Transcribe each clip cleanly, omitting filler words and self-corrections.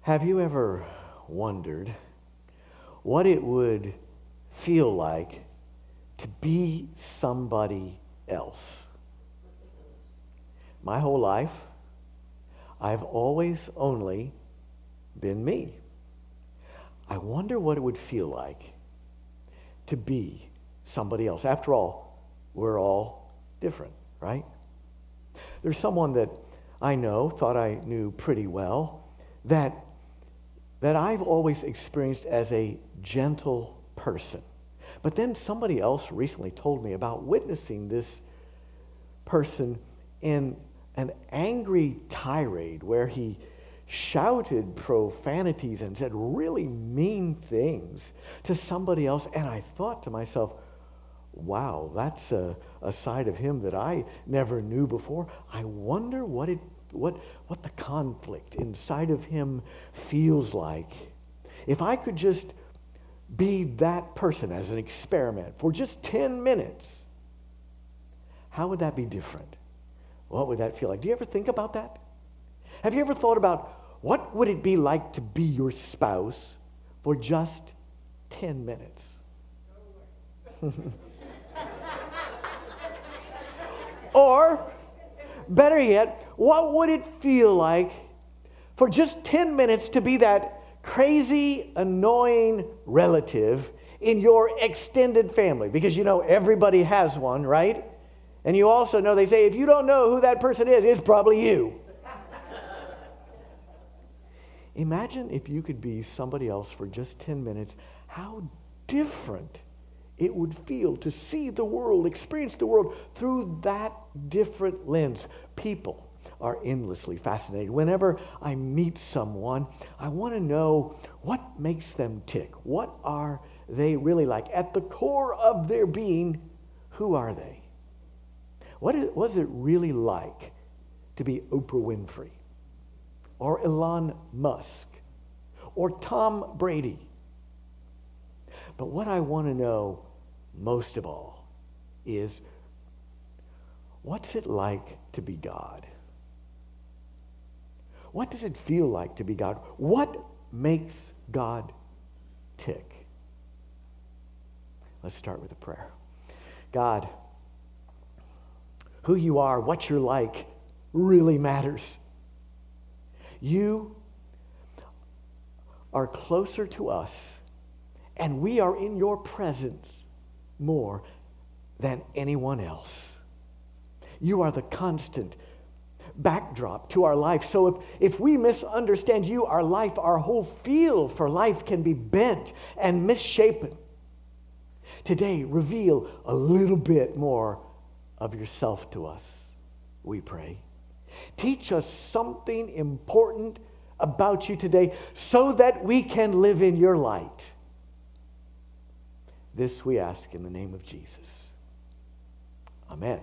Have you ever wondered what it would feel like to be somebody else? My whole life, I've always only been me. I wonder what it would feel like to be somebody else. After all, we're all different, right? There's someone that I know, thought I knew pretty well, that I've always experienced as a gentle person. But then somebody else recently told me about witnessing this person in an angry tirade where he shouted profanities and said really mean things to somebody else. And I thought to myself, wow, that's a side of him that I never knew before. I wonder what the conflict inside of him feels like. If I could just be that person as an experiment for just 10 minutes, how would that be different? What would that feel like? Do you ever think about that? Have you ever thought about what would it be like to be your spouse for just 10 minutes? Or, better yet, what would it feel like for just 10 minutes to be that crazy, annoying relative in your extended family? Because you know everybody has one, right? And you also know, they say, if you don't know who that person is, it's probably you. Imagine if you could be somebody else for just 10 minutes, how different it would feel to see the world, experience the world through that different lens. People are endlessly fascinated. Whenever I meet someone, I want to know what makes them tick. What are they really like? At the core of their being, who are they? What is it really like to be Oprah Winfrey or Elon Musk or Tom Brady? But what I want to know most of all is, what's it like to be God? What does it feel like to be God? What makes God tick? Let's start with a prayer. God, who you are, what you're like, really matters. You are closer to us, and we are in your presence more than anyone else. You are the constant backdrop to our life. So if we misunderstand you, our life, our whole feel for life can be bent and misshapen. Today, reveal a little bit more of yourself to us, we pray. Teach us something important about you today so that we can live in your light. This we ask in the name of Jesus. Amen.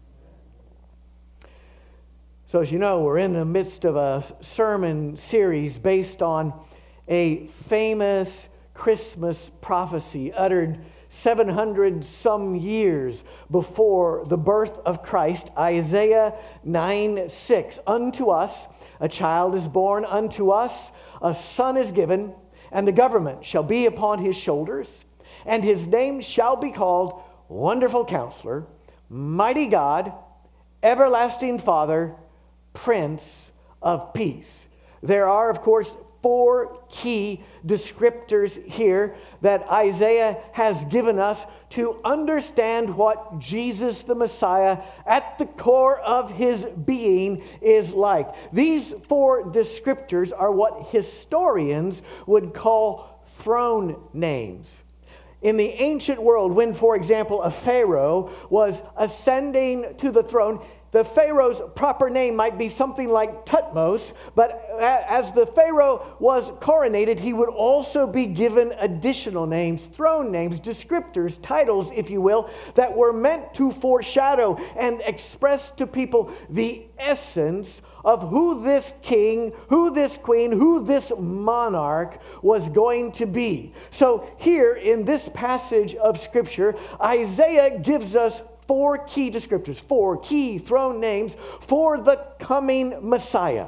So as you know, we're in the midst of a sermon series based on a famous Christmas prophecy uttered 700 some years before the birth of Christ. Isaiah 9:6. Unto us a child is born, unto us a son is given, and the government shall be upon his shoulders, and his name shall be called Wonderful Counselor, Mighty God, Everlasting Father, Prince of Peace. There are, of course, 4 key descriptors here that Isaiah has given us to understand what Jesus the Messiah at the core of his being is like. These 4 descriptors are what historians would call throne names. In the ancient world, when, for example, a pharaoh was ascending to the throne, the pharaoh's proper name might be something like Tutmos, but as the pharaoh was coronated, he would also be given additional names, throne names, descriptors, titles, if you will, that were meant to foreshadow and express to people the essence of who this king, who this queen, who this monarch was going to be. So here in this passage of Scripture, Isaiah gives us 4 key descriptors, 4 key throne names for the coming Messiah.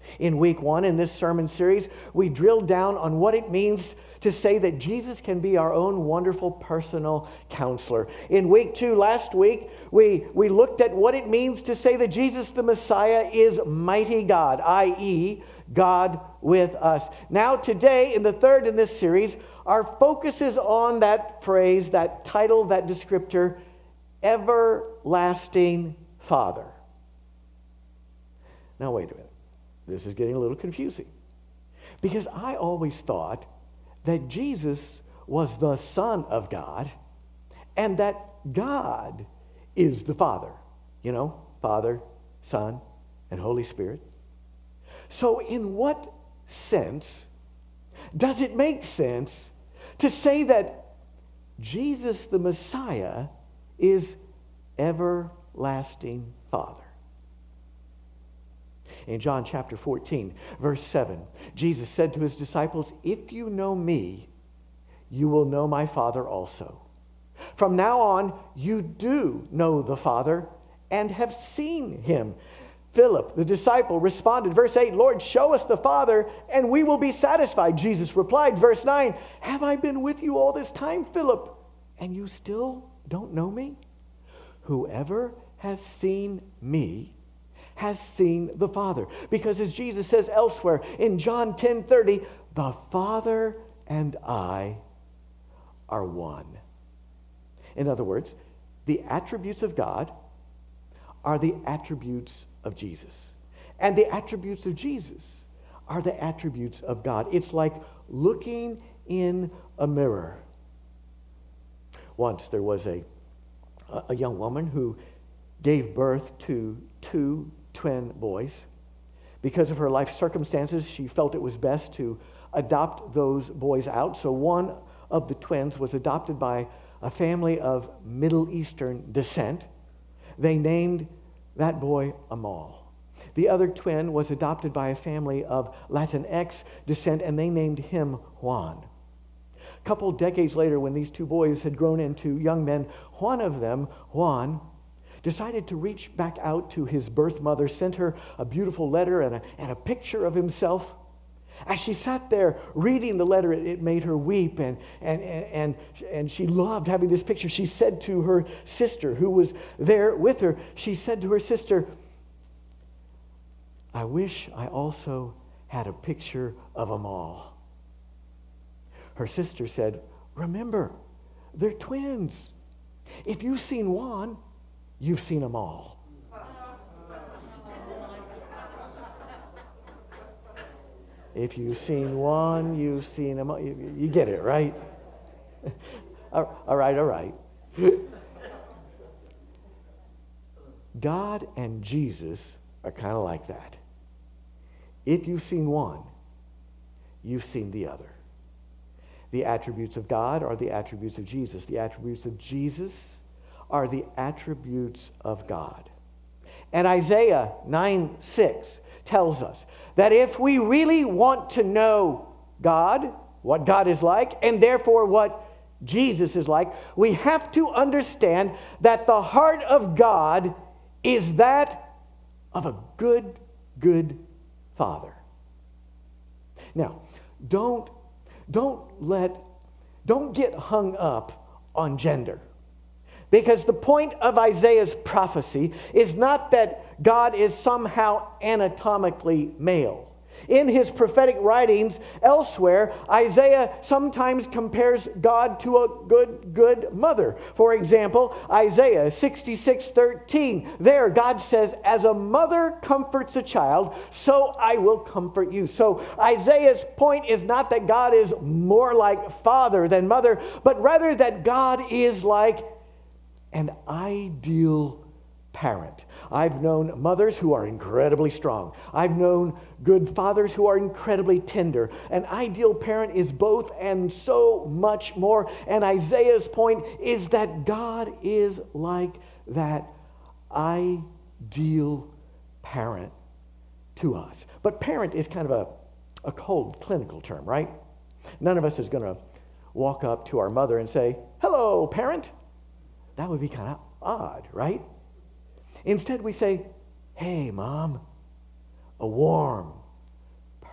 In week 1 in this sermon series, we drilled down on what it means to say that Jesus can be our own wonderful personal counselor. In week 2, last week, we looked at what it means to say that Jesus the Messiah is mighty God, i.e., God with us. Now today, in the third in this series, our focus is on that phrase, that title, that descriptor, everlasting Father. Now wait a minute. This is getting a little confusing. Because I always thought that Jesus was the Son of God and that God is the Father. You know, Father, Son, and Holy Spirit. So in what sense does it make sense to say that Jesus the Messiah is everlasting Father? In John chapter 14, verse 7, Jesus said to his disciples, "If you know me, you will know my Father also. From now on, you do know the Father and have seen him." Philip, the disciple, responded, verse 8, "Lord, show us the Father, and we will be satisfied." Jesus replied, verse 9, "Have I been with you all this time, Philip, and you still don't know me? Whoever has seen me has seen the Father." Because as Jesus says elsewhere in John 10:30, "The Father and I are one." In other words, the attributes of God are the attributes of Jesus. And the attributes of Jesus are the attributes of God. It's like looking in a mirror. Once there was a young woman who gave birth to 2 twin boys. Because of her life circumstances, she felt it was best to adopt those boys out. So one of the twins was adopted by a family of Middle Eastern descent. They named that boy Amal. The other twin was adopted by a family of Latinx descent, and they named him Juan. A couple decades later, when these 2 boys had grown into young men, one of them, Juan, decided to reach back out to his birth mother, sent her a beautiful letter and a picture of himself. As she sat there reading the letter, it made her weep, and she loved having this picture. She said to her sister, who was there with her, she said to her sister, "I wish I also had a picture of Amal." Her sister said, "Remember, they're twins. If you've seen one, you've seen them all." If you've seen one, you've seen them all. You get it, right? All right. God and Jesus are kind of like that. If you've seen one, you've seen the other. The attributes of God are the attributes of Jesus. The attributes of Jesus are the attributes of God. And Isaiah 9:6 tells us that if we really want to know God, what God is like, and therefore what Jesus is like, we have to understand that the heart of God is that of a good Father. Now, don't get hung up on gender. Because the point of Isaiah's prophecy is not that God is somehow anatomically male. In his prophetic writings elsewhere, Isaiah sometimes compares God to a good mother. For example, Isaiah 66:13. There, God says, "As a mother comforts a child, so I will comfort you." So Isaiah's point is not that God is more like father than mother, but rather that God is like an ideal parent. I've known mothers who are incredibly strong. I've known good fathers who are incredibly tender. An ideal parent is both and so much more. And Isaiah's point is that God is like that ideal parent to us. But parent is kind of a cold clinical term, right? None of us is going to walk up to our mother and say, "Hello, parent." That would be kind of odd, right? Instead, we say, "Hey, Mom," a warm,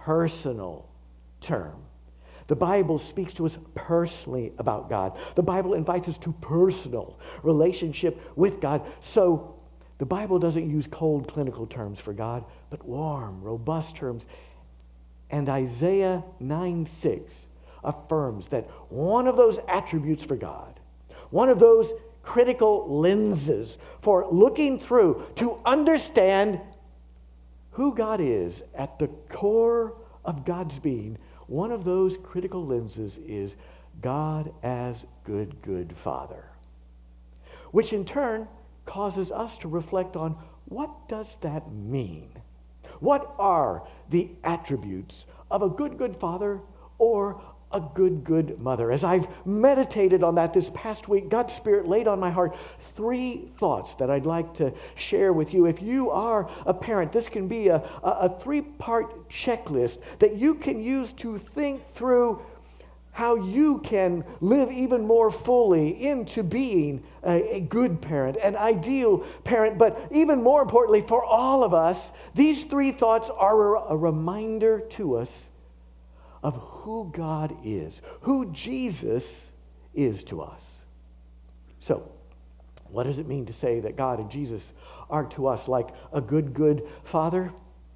personal term. The Bible speaks to us personally about God. The Bible invites us to personal relationship with God. So the Bible doesn't use cold clinical terms for God, but warm, robust terms. And Isaiah 9:6 affirms that one of those attributes for God, one of those critical lenses for looking through to understand who God is at the core of God's being, one of those critical lenses is God as good Father. Which in turn causes us to reflect on, what does that mean? What are the attributes of a good Father or a good mother? As I've meditated on that this past week, God's Spirit laid on my heart 3 thoughts that I'd like to share with you. If you are a parent, this can be a 3-part checklist that you can use to think through how you can live even more fully into being a good parent, an ideal parent. But even more importantly, for all of us, these 3 thoughts are a reminder to us of who God is, who Jesus is to us. So, what does it mean to say that God and Jesus are to us like a good Father?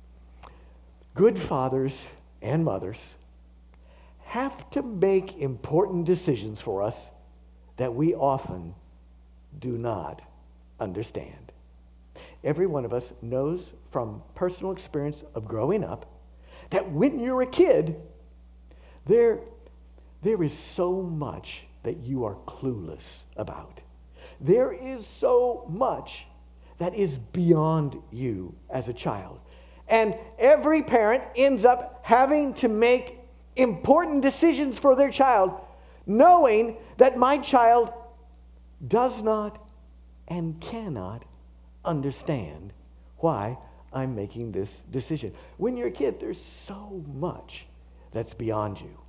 Good fathers and mothers have to make important decisions for us that we often do not understand. Every one of us knows from personal experience of growing up that when you're a kid, there is so much that you are clueless about. There is so much that is beyond you as a child. And every parent ends up having to make important decisions for their child, knowing that my child does not and cannot understand why I'm making this decision. When you're a kid, there's so much that's beyond you.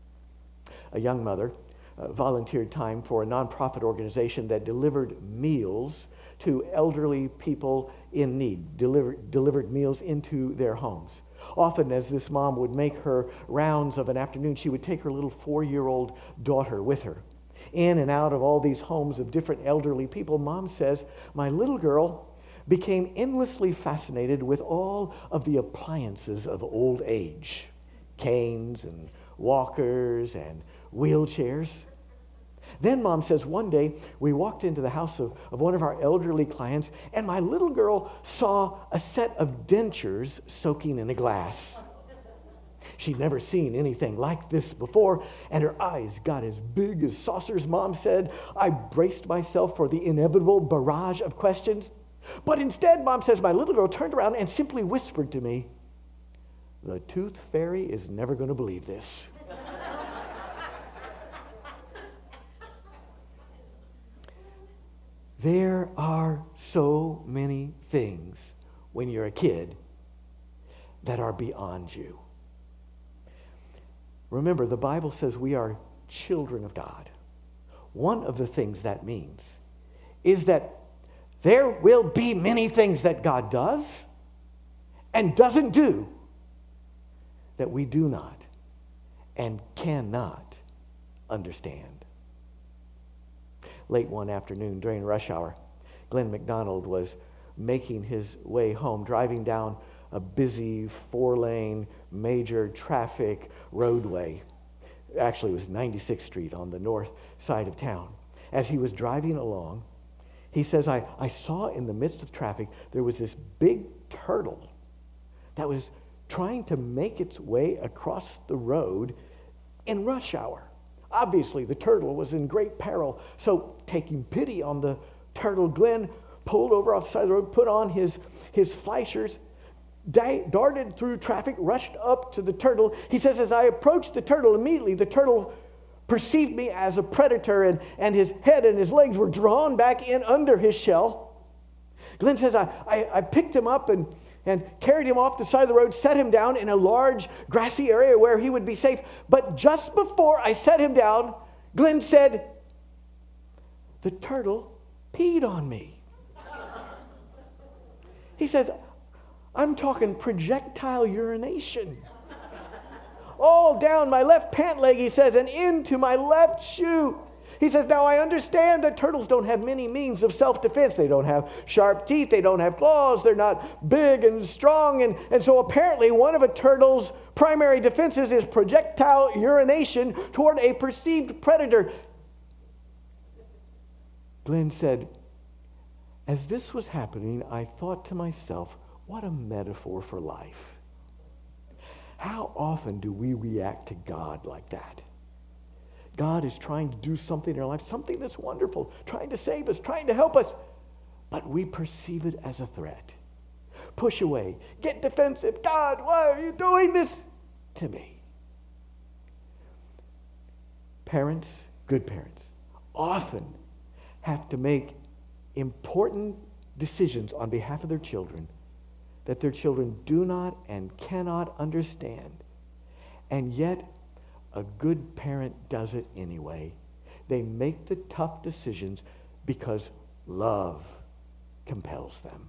A young mother volunteered time for a nonprofit organization that delivered meals to elderly people in need, delivered meals into their homes. Often, as this mom would make her rounds of an afternoon, she would take her little 4-year-old daughter with her. In and out of all these homes of different elderly people, Mom says, my little girl became endlessly fascinated with all of the appliances of old age, canes and walkers and wheelchairs. Then Mom says, one day we walked into the house of one of our elderly clients, and my little girl saw a set of dentures soaking in a glass. She'd never seen anything like this before, and her eyes got as big as saucers, Mom said. I braced myself for the inevitable barrage of questions. But instead, Mom says, my little girl turned around and simply whispered to me, the tooth fairy is never going to believe this. There are so many things when you're a kid that are beyond you. Remember, the Bible says we are children of God. One of the things that means is that there will be many things that God does and doesn't do that we do not and cannot understand. Late one afternoon during rush hour, Glenn McDonald was making his way home, driving down a busy 4-lane major traffic roadway. Actually, it was 96th Street on the north side of town. As he was driving along, he says, I saw in the midst of traffic, there was this big turtle that was trying to make its way across the road in rush hour. Obviously, the turtle was in great peril. So, taking pity on the turtle, Glenn pulled over off the side of the road, put on his Fleischers, darted through traffic, rushed up to the turtle. He says, as I approached the turtle, immediately the turtle perceived me as a predator, and his head and his legs were drawn back in under his shell. Glenn says, I picked him up and carried him off the side of the road, set him down in a large grassy area where he would be safe. But just before I set him down, Glenn said, the turtle peed on me. He says, I'm talking projectile urination. all down my left pant leg, he says, and into my left shoe. He says, now I understand that turtles don't have many means of self-defense. They don't have sharp teeth. They don't have claws. They're not big and strong. And so apparently one of a turtle's primary defenses is projectile urination toward a perceived predator. Glenn said, as this was happening, I thought to myself, what a metaphor for life. How often do we react to God like that? God is trying to do something in our life, something that's wonderful, trying to save us, trying to help us, but we perceive it as a threat. Push away, get defensive. God, why are you doing this to me? Parents, good parents, often have to make important decisions on behalf of their children that their children do not and cannot understand. And yet, a good parent does it anyway. They make the tough decisions because love compels them.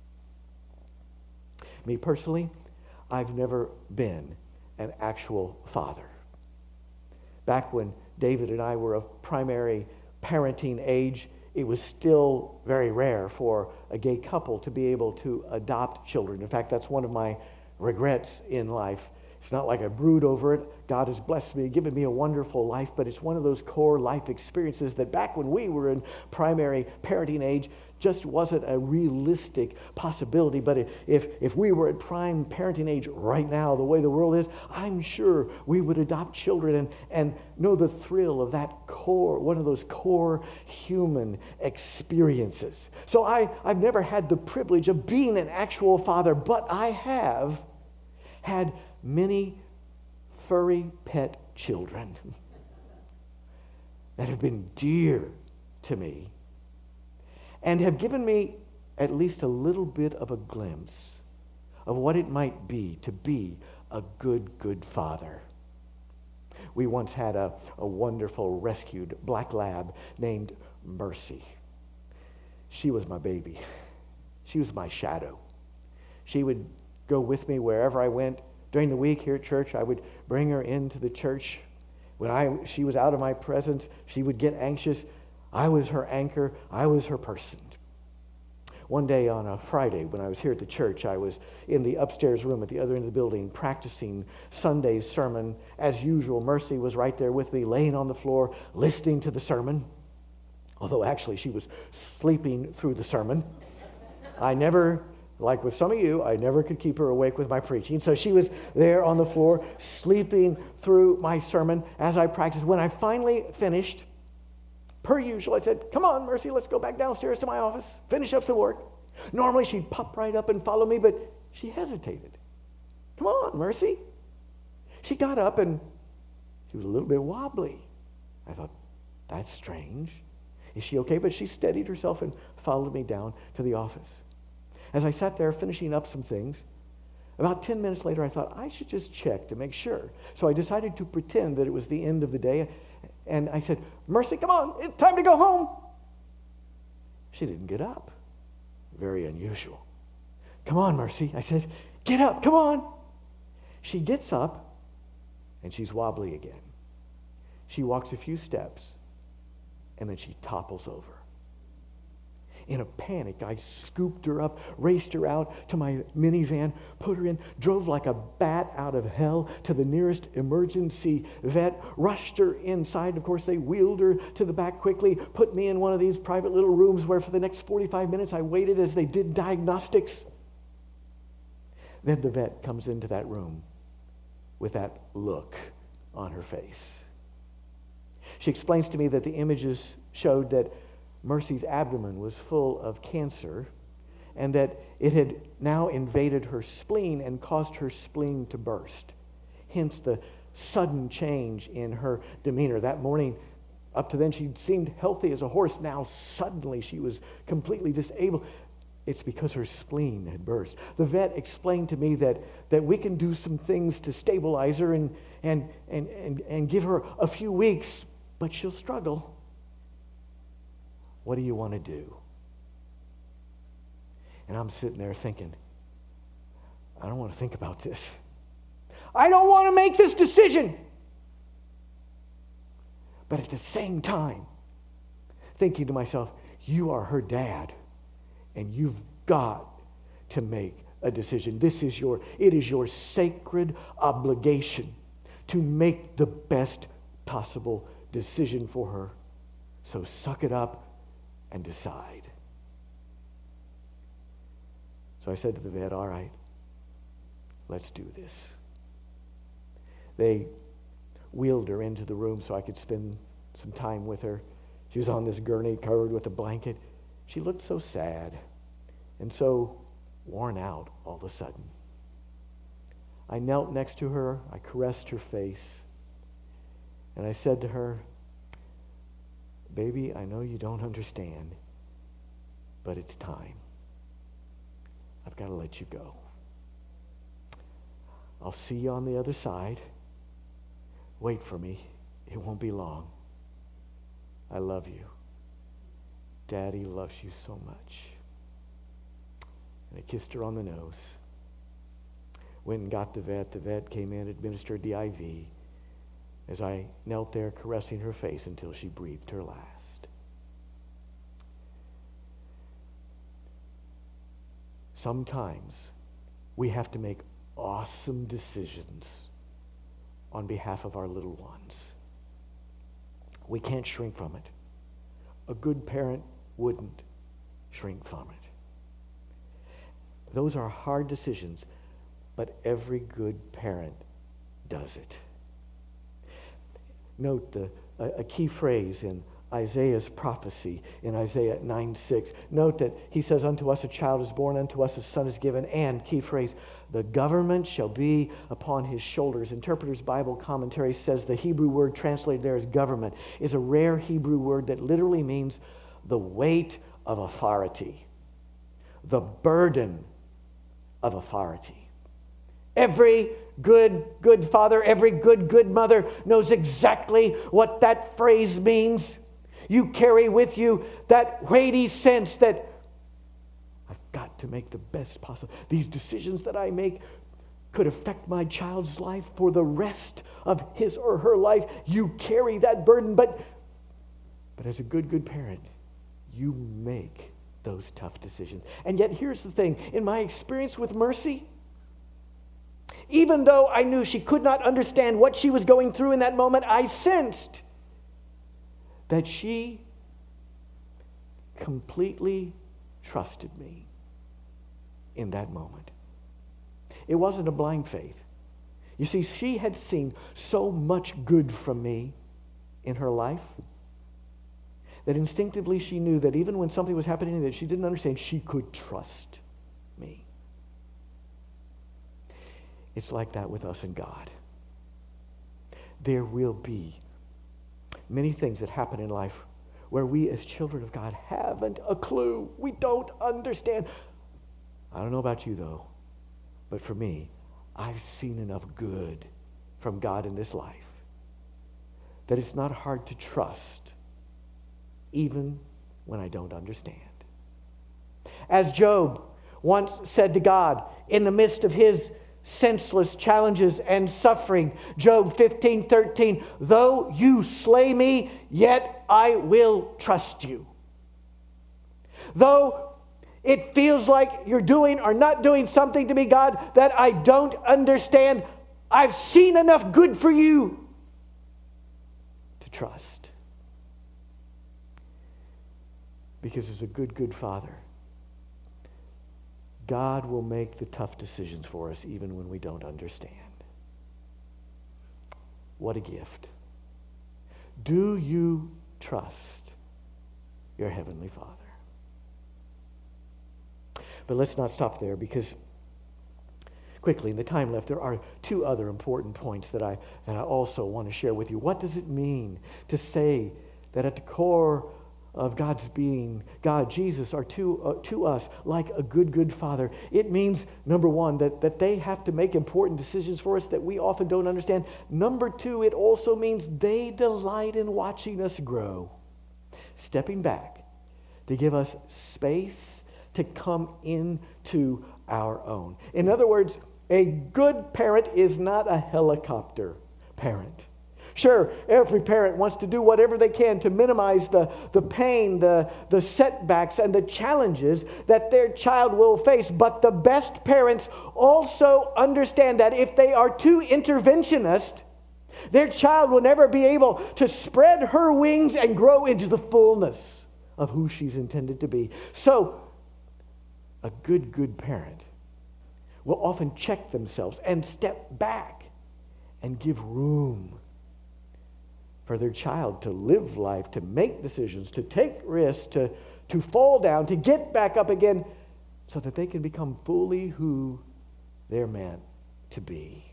Me personally, I've never been an actual father. Back when David and I were of primary parenting age, it was still very rare for a gay couple to be able to adopt children. In fact, that's one of my regrets in life. It's not like I brood over it. God has blessed me, given me a wonderful life, but it's one of those core life experiences that back when we were in primary parenting age just wasn't a realistic possibility. But if we were at prime parenting age right now, the way the world is, I'm sure we would adopt children and know the thrill of that core, one of those core human experiences. So I've never had the privilege of being an actual father, but I have had many furry pet children that have been dear to me and have given me at least a little bit of a glimpse of what it might be to be a good father. We once had a wonderful rescued black lab named Mercy. She was my baby. She was my shadow. She would go with me wherever I went. During the week here at church, I would bring her into the church. When she was out of my presence, she would get anxious. I was her anchor. I was her person. One day on a Friday when I was here at the church, I was in the upstairs room at the other end of the building practicing Sunday's sermon. As usual, Mercy was right there with me, laying on the floor, listening to the sermon. Although actually she was sleeping through the sermon. Like with some of you, I never could keep her awake with my preaching. So she was there on the floor, sleeping through my sermon as I practiced. When I finally finished, per usual, I said, come on, Mercy, let's go back downstairs to my office, finish up some work. Normally, she'd pop right up and follow me, but she hesitated. Come on, Mercy. She got up, and she was a little bit wobbly. I thought, that's strange. Is she okay? But she steadied herself and followed me down to the office. As I sat there finishing up some things, about 10 minutes later, I thought, I should just check to make sure. So I decided to pretend that it was the end of the day, and I said, Mercy, come on, it's time to go home. She didn't get up. Very unusual. Come on, Mercy. I said, get up, come on. She gets up, and she's wobbly again. She walks a few steps, and then she topples over. In a panic, I scooped her up, raced her out to my minivan, put her in, drove like a bat out of hell to the nearest emergency vet, rushed her inside. Of course, they wheeled her to the back quickly, put me in one of these private little rooms where for the next 45 minutes I waited as they did diagnostics. Then the vet comes into that room with that look on her face. She explains to me that the images showed that Mercy's abdomen was full of cancer and that it had now invaded her spleen and caused her spleen to burst. Hence the sudden change in her demeanor. That morning, up to then, she seemed healthy as a horse. Now suddenly she was completely disabled. It's because her spleen had burst. The vet explained to me that we can do some things to stabilize her and give her a few weeks, but she'll struggle. What do you want to do? And I'm sitting there thinking, I don't want to think about this. I don't want to make this decision. But at the same time, thinking to myself, you are her dad, and you've got to make a decision. It is your sacred obligation to make the best possible decision for her. So suck it up and decide. So I said to the vet, all right, let's do this. They wheeled her into the room so I could spend some time with her. She was on this gurney covered with a blanket. She looked so sad and so worn out all of a sudden. I knelt next to her. I caressed her face. And I said to her, baby, I know you don't understand, but it's time. I've got to let you go. I'll see you on the other side. Wait for me. It won't be long. I love you. Daddy loves you so much. And I kissed her on the nose. Went and got the vet. The vet came in, administered the IV as I knelt there caressing her face until she breathed her last. Sometimes we have to make awesome decisions on behalf of our little ones. We can't shrink from it. A good parent wouldn't shrink from it. Those are hard decisions, but every good parent does it. Note a key phrase in Isaiah's prophecy in Isaiah 9:6. Note that he says, unto us a child is born, unto us a son is given, and, key phrase, the government shall be upon his shoulders. Interpreter's Bible Commentary says the Hebrew word translated there as government is a rare Hebrew word that literally means the weight of authority, the burden of authority. Every good father, every good mother knows exactly what that phrase means. You carry with you that weighty sense that I've got to make the best possible. These decisions that I make could affect my child's life for the rest of his or her life. You carry that burden, but as a good parent, you make those tough decisions. And yet here's the thing. In my experience with Mercy, even though I knew she could not understand what she was going through in that moment, I sensed that she completely trusted me in that moment. It wasn't a blind faith. You see, she had seen so much good from me in her life that instinctively she knew that even when something was happening that she didn't understand, she could trust me. It's like that with us and God. There will be many things that happen in life where we as children of God haven't a clue. We don't understand. I don't know about you though, but for me, I've seen enough good from God in this life that it's not hard to trust even when I don't understand. As Job once said to God in the midst of his senseless challenges and suffering, Job 15:13, though you slay me, yet I will trust you. Though it feels like you're doing or not doing something to me, God, that I don't understand, I've seen enough good for you to trust. Because as a good Father, God will make the tough decisions for us even when we don't understand. What a gift. Do you trust your Heavenly Father? But let's not stop there, because quickly in the time left, there are two other important points that I also want to share with you. What does it mean to say that at the core of God's being, God, Jesus, are to us like a good Father? It means, number one, that they have to make important decisions for us that we often don't understand. Number two, it also means they delight in watching us grow, stepping back to give us space to come into our own. In other words, A good parent is not a helicopter parent. Sure, every parent wants to do whatever they can to minimize the pain, the setbacks, and the challenges that their child will face. But the best parents also understand that if they are too interventionist, their child will never be able to spread her wings and grow into the fullness of who she's intended to be. So, a good parent will often check themselves and step back and give room for their child to live life, to make decisions, to take risks, to fall down, to get back up again, so that they can become fully who they're meant to be.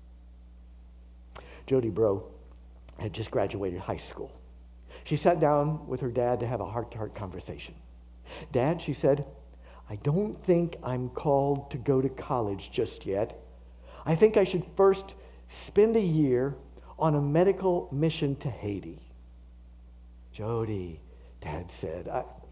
Jody Bro had just graduated high school. She sat down with her dad to have a heart-to-heart conversation. Dad, she said, I don't think I'm called to go to college just yet. I think I should first spend a year on a medical mission to Haiti. Jody, Dad said,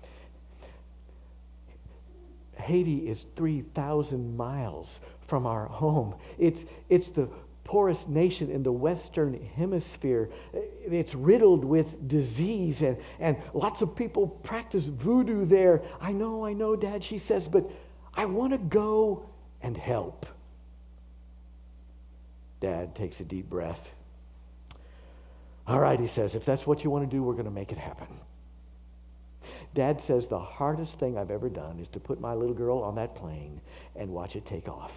Haiti is 3,000 miles from our home. It's the poorest nation in the Western Hemisphere. It's riddled with disease, and lots of people practice voodoo there. I know, Dad, she says, but I want to go and help. Dad takes a deep breath. All right, he says, if that's what you want to do, we're going to make it happen. Dad says the hardest thing I've ever done is to put my little girl on that plane and watch it take off.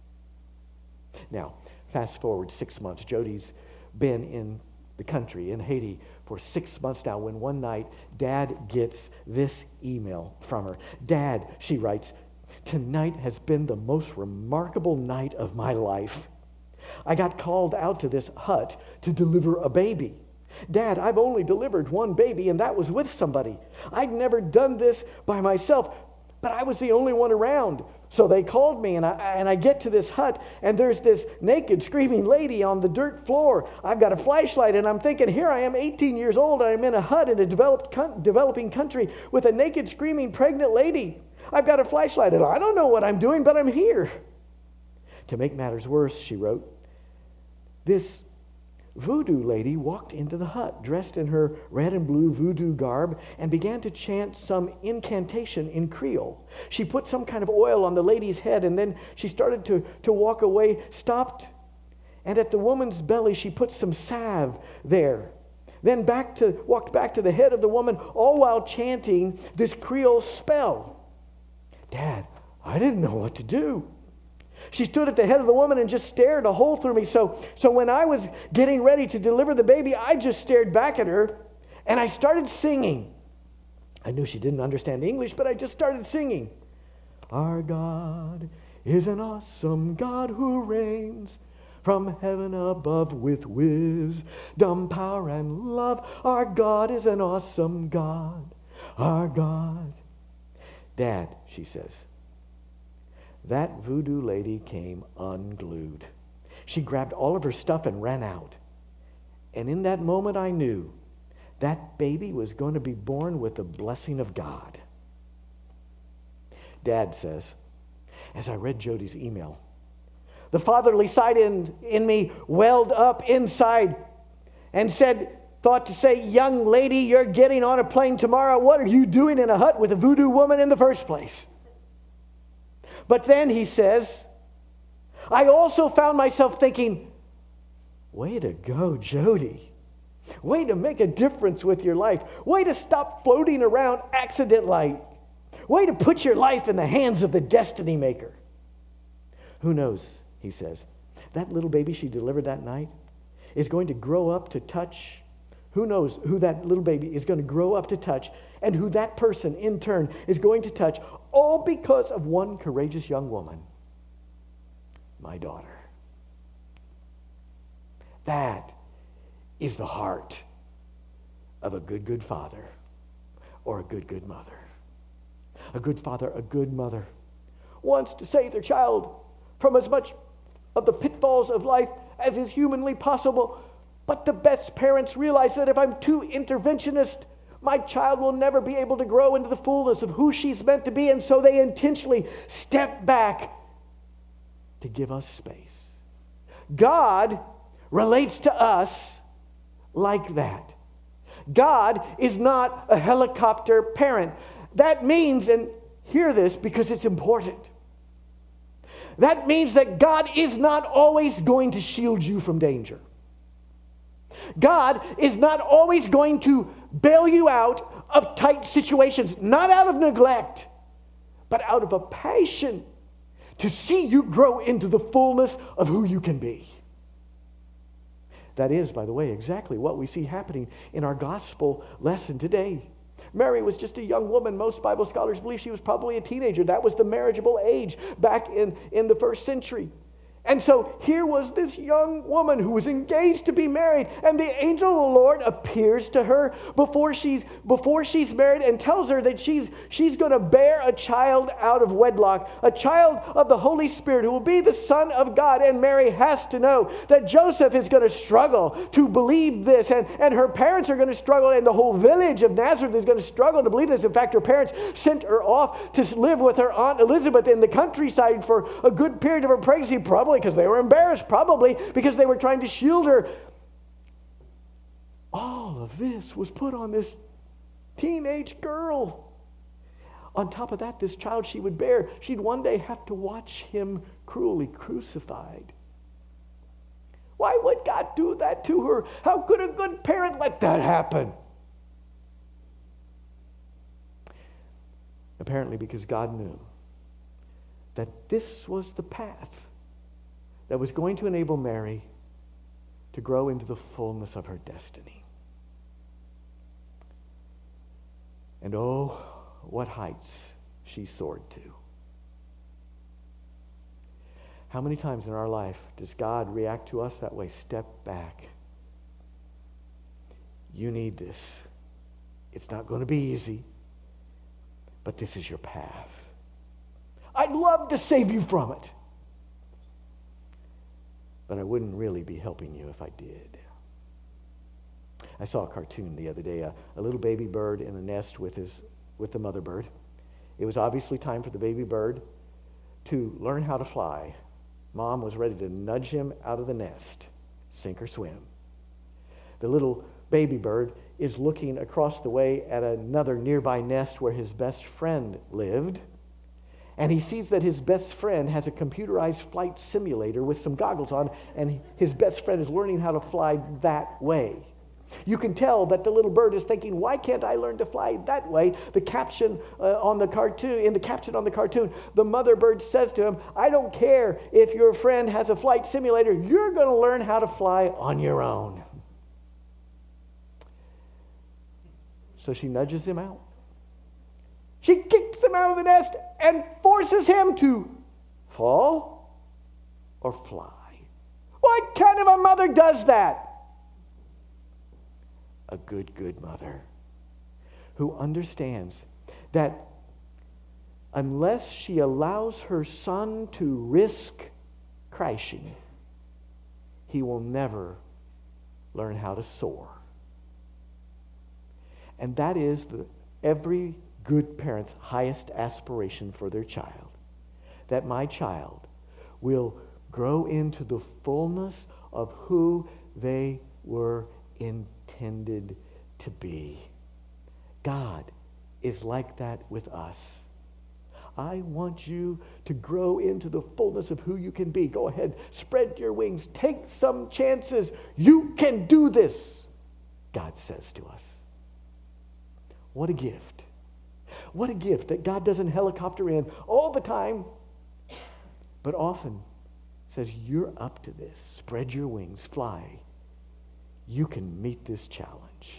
Now, fast forward 6 months. Jody's been in the country, in Haiti, for 6 months now, when one night, Dad gets this email from her. Dad, she writes, tonight has been the most remarkable night of my life. I got called out to this hut to deliver a baby. Dad, I've only delivered one baby, and that was with somebody. I'd never done this by myself, but I was the only one around. So they called me, and I get to this hut, and there's this naked, screaming lady on the dirt floor. I've got a flashlight, and I'm thinking, here I am, 18 years old. I'm in a hut in a developing country with a naked, screaming, pregnant lady. I've got a flashlight, and I don't know what I'm doing, but I'm here. To make matters worse, she wrote, this voodoo lady walked into the hut dressed in her red and blue voodoo garb and began to chant some incantation in Creole. She put some kind of oil on the lady's head, and then she started to walk away, stopped, and at the woman's belly she put some salve there. Then walked back to the head of the woman, all while chanting this Creole spell. Dad, I didn't know what to do. She stood at the head of the woman and just stared a hole through me. So when I was getting ready to deliver the baby, I just stared back at her, and I started singing. I knew she didn't understand English, but I just started singing. Our God is an awesome God who reigns from heaven above with wisdom, power, and love. Our God is an awesome God. Our God. Dad, she says, that voodoo lady came unglued. She grabbed all of her stuff and ran out. And in that moment I knew that baby was going to be born with the blessing of God. Dad says, as I read Jody's email, the fatherly side in me welled up inside and thought to say, young lady, you're getting on a plane tomorrow. What are you doing in a hut with a voodoo woman in the first place? But then he says, I also found myself thinking, way to go, Jody. Way to make a difference with your life. Way to stop floating around accident light. Way to put your life in the hands of the destiny maker. Who knows, he says, that little baby she delivered that night is going to grow up to touch. Who knows who that little baby is going to grow up to touch, and who that person in turn is going to touch, all because of one courageous young woman, my daughter. That is the heart of a good father or a good mother. A good father, a good mother wants to save their child from as much of the pitfalls of life as is humanly possible. But the best parents realize that if I'm too interventionist, my child will never be able to grow into the fullness of who she's meant to be. And so they intentionally step back to give us space. God relates to us like that. God is not a helicopter parent. That means, and hear this because it's important, that means that God is not always going to shield you from danger. God is not always going to bail you out of tight situations, not out of neglect, but out of a passion to see you grow into the fullness of who you can be. That is, by the way, exactly what we see happening in our gospel lesson today. Mary was just a young woman. Most Bible scholars believe she was probably a teenager. That was the marriageable age back in the first century. And so here was this young woman who was engaged to be married, and the angel of the Lord appears to her before she's married and tells her that she's going to bear a child out of wedlock, a child of the Holy Spirit who will be the Son of God. And Mary has to know that Joseph is going to struggle to believe this, and her parents are going to struggle, and the whole village of Nazareth is going to struggle to believe this. In fact, her parents sent her off to live with her Aunt Elizabeth in the countryside for a good period of her pregnancy, probably because they were embarrassed, probably because they were trying to shield her. All of this was put on this teenage girl. On top of that, this child she would bear, she'd one day have to watch him cruelly crucified. Why would God do that to her? How could a good parent let that happen? Apparently because God knew that this was the path that was going to enable Mary to grow into the fullness of her destiny. And oh, what heights she soared to. How many times in our life does God react to us that way? Step back. You need this. It's not going to be easy, but this is your path. I'd love to save you from it, but I wouldn't really be helping you if I did. I saw a cartoon the other day, a little baby bird in a nest with the mother bird. It was obviously time for the baby bird to learn how to fly. Mom was ready to nudge him out of the nest, sink or swim. The little baby bird is looking across the way at another nearby nest where his best friend lived. And he sees that his best friend has a computerized flight simulator with some goggles on, and his best friend is learning how to fly that way. You can tell that the little bird is thinking, why can't I learn to fly that way? The caption on the cartoon, the mother bird says to him, I don't care if your friend has a flight simulator, you're going to learn how to fly on your own. So she nudges him out. She kicks him out of the nest and forces him to fall or fly. What kind of a mother does that? A good mother who understands that unless she allows her son to risk crashing, he will never learn how to soar. And that is every good parent's highest aspiration for their child, that my child will grow into the fullness of who they were intended to be. God is like that with us. I want you to grow into the fullness of who you can be. Go ahead, spread your wings, take some chances. You can do this, God says to us. What a gift. What a gift that God doesn't helicopter in all the time, but often says, you're up to this. Spread your wings, fly. You can meet this challenge.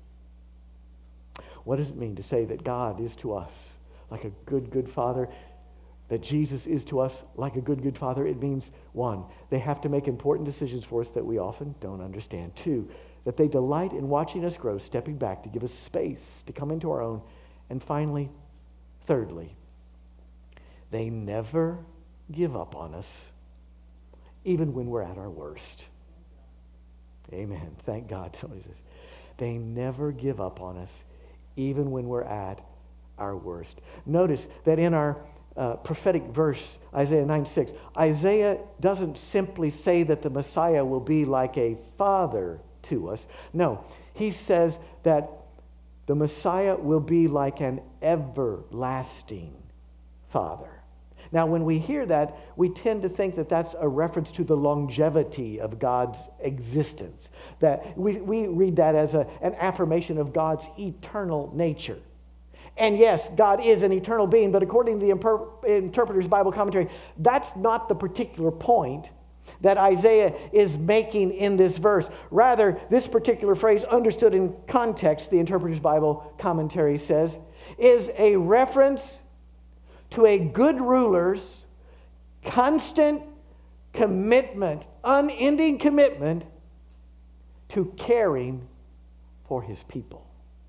What does it mean to say that God is to us like a good father, that Jesus is to us like a good father? It means, one, they have to make important decisions for us that we often don't understand. Two, that they delight in watching us grow, stepping back to give us space to come into our own. And finally, thirdly, they never give up on us, even when we're at our worst. Amen. Thank God. Somebody says, they never give up on us, even when we're at our worst. Notice that in our prophetic verse, Isaiah 9:6, Isaiah doesn't simply say that the Messiah will be like a father to us. No, he says that the Messiah will be like an everlasting father. Now, when we hear that, we tend to think that that's a reference to the longevity of God's existence. That we read that as an affirmation of God's eternal nature. And yes, God is an eternal being, but according to the Interpreter's Bible Commentary, that's not the particular point that Isaiah is making in this verse. Rather, this particular phrase, understood in context, the Interpreter's Bible Commentary says, is a reference to a good ruler's constant commitment, unending commitment to caring for his people.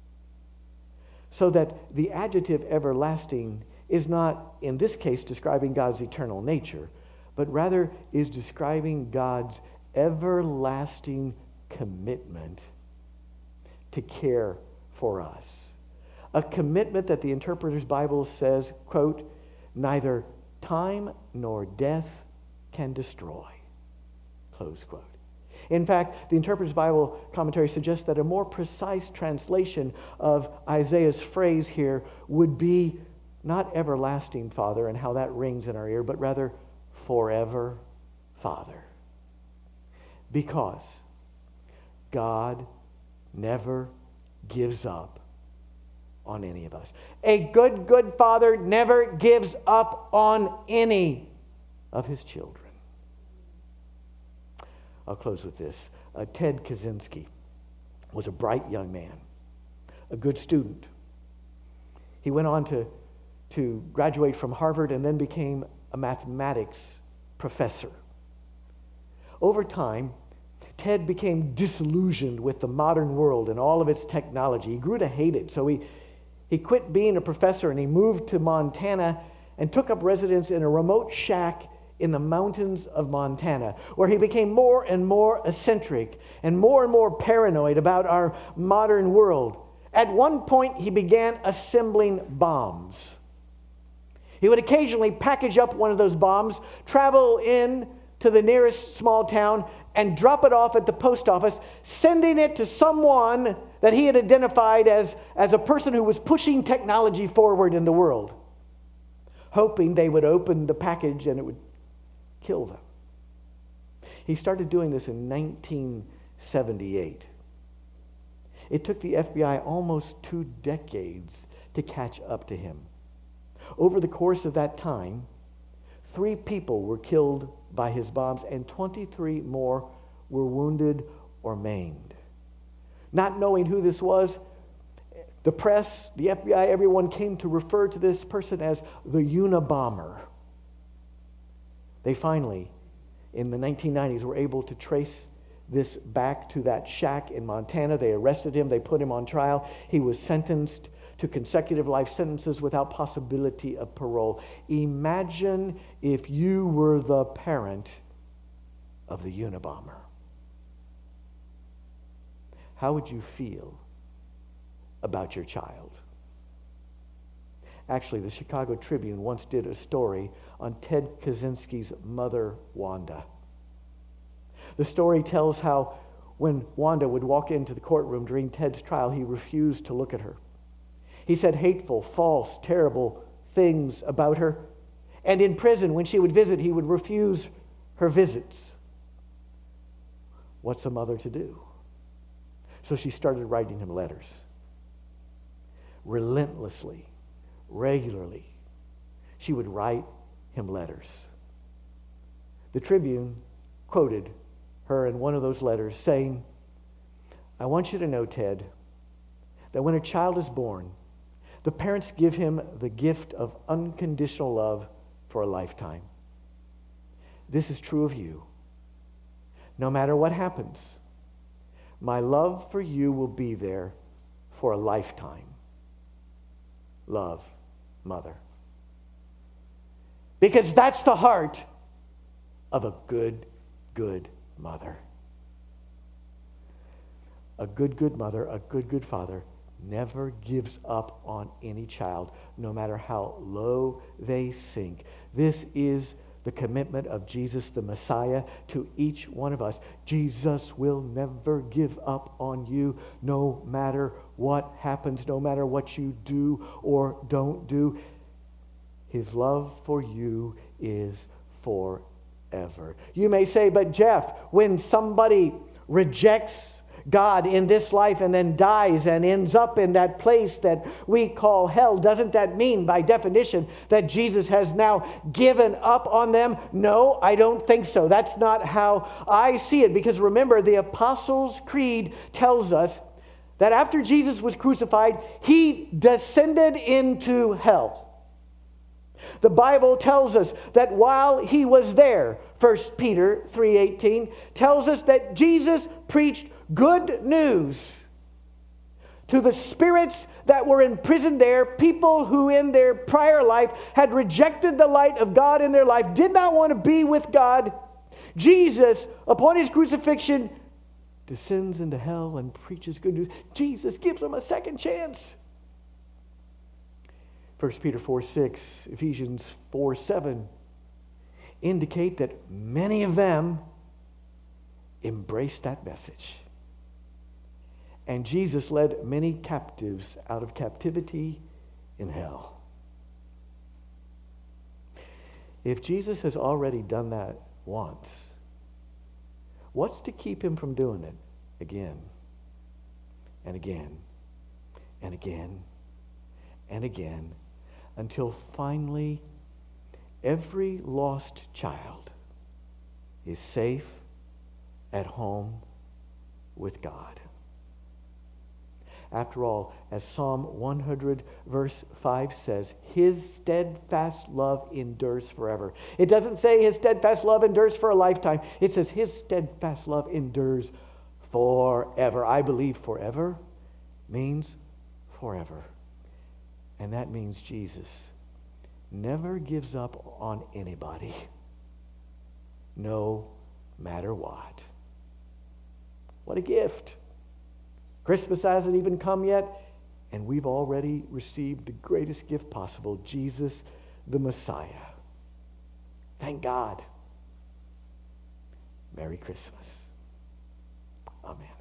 So that the adjective everlasting is not, in this case, describing God's eternal nature, but rather is describing God's everlasting commitment to care for us. A commitment that the Interpreter's Bible says, quote, neither time nor death can destroy, close quote. In fact, the Interpreter's Bible Commentary suggests that a more precise translation of Isaiah's phrase here would be not everlasting Father and how that rings in our ear, but rather forever Father. Because God never gives up on any of us. A good father never gives up on any of his children. I'll close with this. Ted Kaczynski was a bright young man, a good student. He went on to graduate from Harvard and then became a mathematics professor. Over time, Ted became disillusioned with the modern world and all of its technology. He grew to hate it, so he quit being a professor and he moved to Montana and took up residence in a remote shack in the mountains of Montana, where he became more and more eccentric and more paranoid about our modern world. At one point, he began assembling bombs. He would occasionally package up one of those bombs, travel in to the nearest small town, and drop it off at the post office, sending it to someone that he had identified as a person who was pushing technology forward in the world, hoping they would open the package and it would kill them. He started doing this in 1978. It took the FBI almost 2 decades to catch up to him. Over the course of that time, 3 people were killed by his bombs and 23 more were wounded or maimed. Not knowing who this was, the press, the FBI, everyone came to refer to this person as the Unabomber. They finally, in the 1990s, were able to trace this back to that shack in Montana. They arrested him. They put him on trial. He was sentenced to consecutive life sentences without possibility of parole. Imagine if you were the parent of the Unabomber. How would you feel about your child? Actually, the Chicago Tribune once did a story on Ted Kaczynski's mother, Wanda. The story tells how when Wanda would walk into the courtroom during Ted's trial, he refused to look at her. He said hateful, false, terrible things about her. And in prison, when she would visit, he would refuse her visits. What's a mother to do? So she started writing him letters. Relentlessly, regularly, she would write him letters. The Tribune quoted her in one of those letters saying, "I want you to know, Ted, that when a child is born, the parents give him the gift of unconditional love for a lifetime. This is true of you. No matter what happens, my love for you will be there for a lifetime. Love, Mother." Because that's the heart of a good mother. A good mother, a good father never gives up on any child, no matter how low they sink. This is the commitment of Jesus the Messiah to each one of us. Jesus will never give up on you, no matter what happens, no matter what you do or don't do. His love for you is forever. You may say, but Jeff, when somebody rejects God in this life and then dies and ends up in that place that we call hell, doesn't that mean by definition that Jesus has now given up on them? No, I don't think so. That's not how I see it, because remember, the Apostles' Creed tells us that after Jesus was crucified, he descended into hell. The Bible tells us that while he was there, 1 Peter 3:18 tells us that Jesus preached good news to the spirits that were imprisoned there, people who in their prior life had rejected the light of God in their life, did not want to be with God. Jesus, upon his crucifixion, descends into hell and preaches good news. Jesus gives them a second chance. 1 Peter 4:6, Ephesians 4:7 indicate that many of them embraced that message. And Jesus led many captives out of captivity in hell. If Jesus has already done that once, what's to keep him from doing it again and again and again and again, until finally every lost child is safe at home with God? After all, as Psalm 100 verse 5 says, his steadfast love endures forever. It doesn't say his steadfast love endures for a lifetime. It says his steadfast love endures forever. I believe forever means forever. And that means Jesus never gives up on anybody, no matter what. What a gift. Christmas hasn't even come yet, and we've already received the greatest gift possible, Jesus the Messiah. Thank God. Merry Christmas. Amen.